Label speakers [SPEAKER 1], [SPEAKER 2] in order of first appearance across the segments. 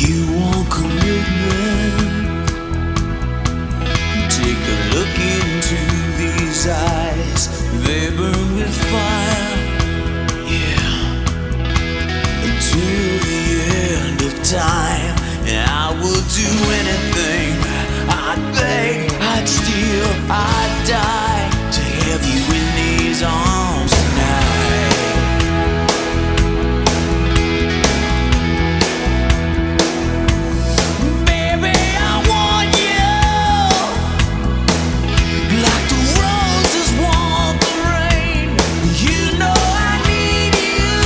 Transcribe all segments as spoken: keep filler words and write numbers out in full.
[SPEAKER 1] You want commitment? Take a look into these eyes. They burn with fire, yeah, until the end of time. And I will do anything. I'd beg, I'd steal, I'd die to have you in these arms tonight. Baby, I want you like the roses want the rain. You know I need you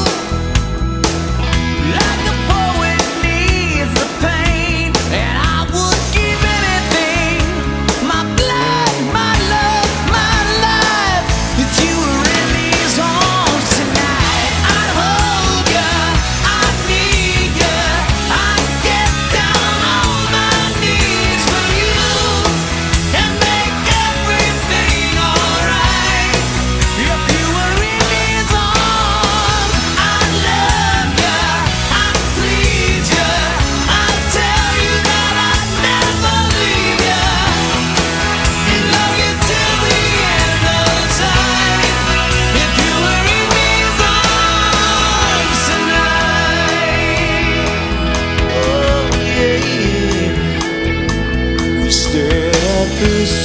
[SPEAKER 1] like a poet needs the pain. And I would give anything, my blood, my love, my life, if you were in these arms tonight. I'd hold ya, I'd need ya, I'd get down on my knees for you and make everything alright. If you were in these arms, I'd love ya, I'd please ya, I'd tell you that I'd never leave ya and love you till the end of time. If you were in these arms tonight, oh yeah, yeah. We stared at the